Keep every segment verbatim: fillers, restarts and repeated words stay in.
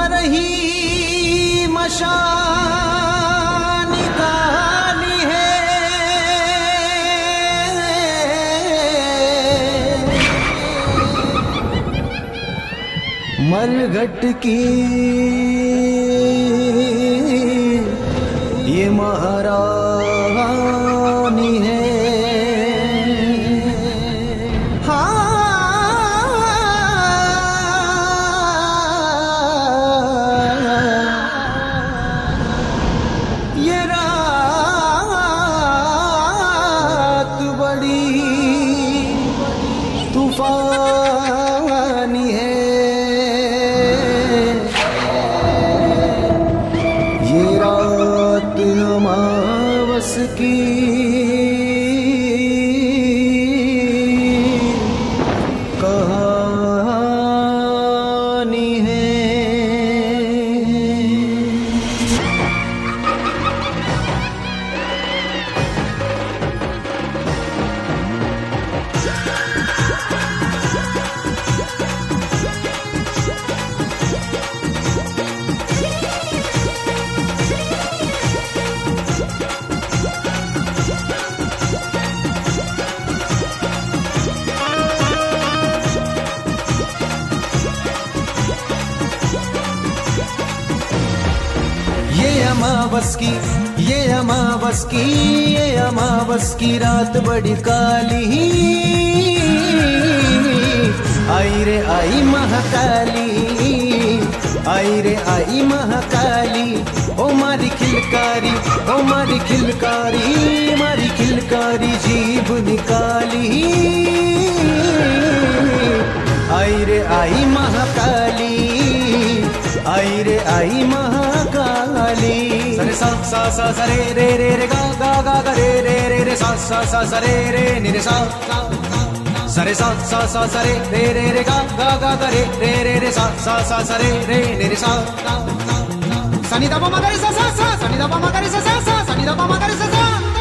रही मशान निकाली है, मलघट की ये महारानी है। तूफानी है ये रात अमावस की, कहानी है। ये अमावस की ये अमावस की ये अमावस की रात बड़ी काली, आई रे आई महाकाली, आई रे आई महाकाली। ओ मारी खिलकारी ओ मारी खिलकारी मारी खिलकारी जीभ निकाली, आई रे आई महाकाली, आई रे आई महाकाली। सरे सा सा सा सरे रे रे रे गा गा गा गा रे रे रे रे सा सा सा सरे रे नि रे सा सरे सा सा सा सरे रे रे रे गा गा गा गा रे रे रे रे सा सा सा सरे रे नि रे सा सनी दा पमा गरे सा सा सा सनी दा पमा गरे सा सा सा सनी दा पमा गरे सा सा।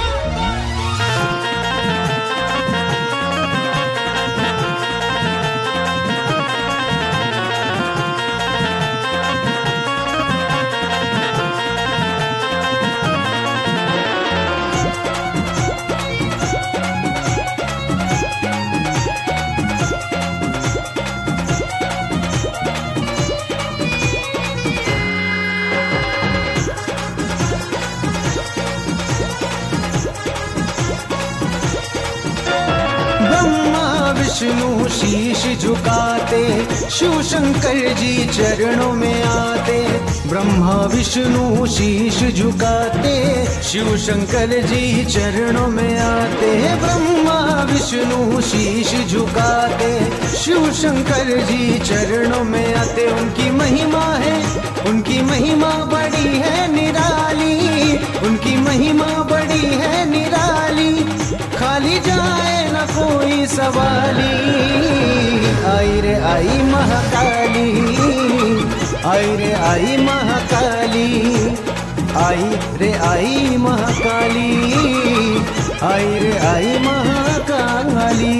विष्णु शीश झुकाते, शिव शंकर जी चरणों में आते। ब्रह्मा विष्णु शीश झुकाते, शिव शंकर जी चरणों में आते। ब्रह्मा विष्णु शीश झुकाते, शिव शंकर जी चरणों में आते। उनकी महिमा है उनकी महिमा बड़ी है निराली, उनकी महिमा बड़ी है निराली। खाली जाए न कोई सवाली, आई रे आई महाकाली, आई रे आई महाकाली, आई रे आई महाकाली, आई रे आई महाकाली।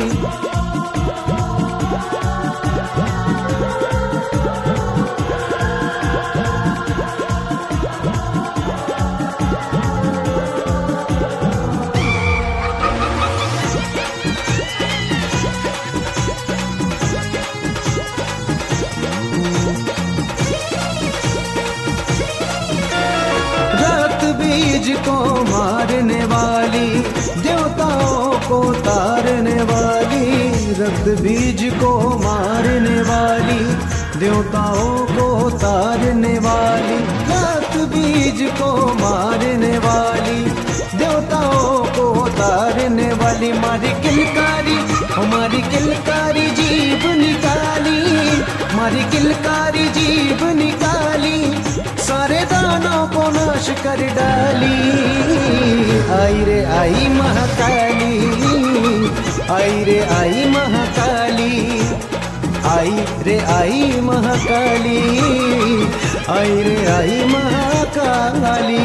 बीज को मारने वाली, देवताओं को तारने वाली। रक्त बीज को मारने वाली, देवताओं को तारने वाली। रक्त बीज को मारने वाली, देवताओं को तारने वाली। मारी किलकारी हमारी किलकारी जीभ निकाली, मारी किलकारी जीभ निकाली। सारे दानों को नाश कर डाली, आई रे आई महाकाली, आई रे आई महाकाली, आई रे आई महाकाली, आई रे आई महाकाली।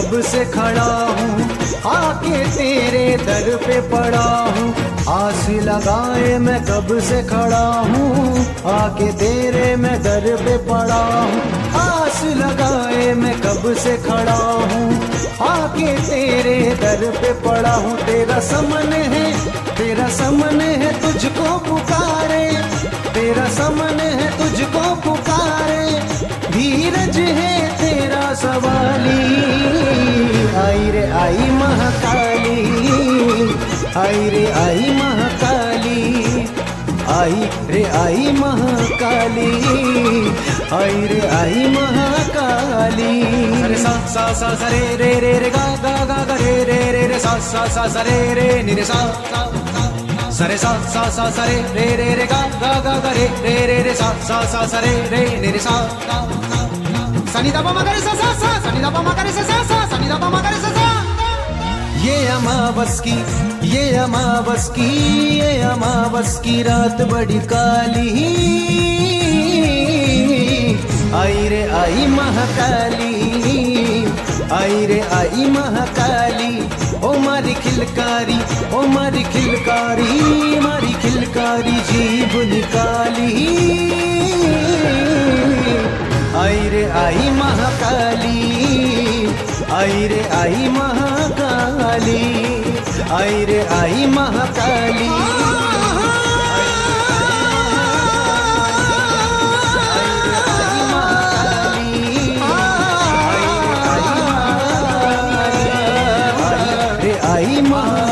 कब से खड़ा हूँ, आके तेरे दर पे पड़ा हूँ। आस लगाए मैं कब से खड़ा हूँ, आके तेरे मैं दर पे पड़ा हूँ। आस लगाए मैं कब से खड़ा हूँ, आके तेरे दर पे पड़ा हूँ। तेरा समन है, तेरा समन है तुझको पुकारे, तेरा समन है तुझको पुकारे। धीरज है तेरा सवाली, आई रे आई महाकाली, आई रे आई महाकाली, आई रे आई महाकाली, आई रे आई महाकाली। अरे सा सा सा सा रे रे रे रे गा गा गा गा रे रे रे रे सा सा सा सा रे रे नि रे सा सरे सा सा सा सा रे रे रे रे गा गा गा गा रे रे रे रे सा सा सा सा रे रे नि रे सा सनी दा पा मा गा रे सा सा सा सनी दा पा मा गा रे सा सा सा सनी दा पा मा गा रे सा सा। ये अमावस की, ये अमावस की, ये अमावस की रात बड़ी काली, आई रे आई महाकाली, आई रे आई महाकाली। ओ मारी खिलकारी, ओ मारी खिलकारी, मारी खिलकारी जीभ निकाली, आई रे आई महाकाली, आई रे आई महाकाली, आई रे आई महाकाली। आई महा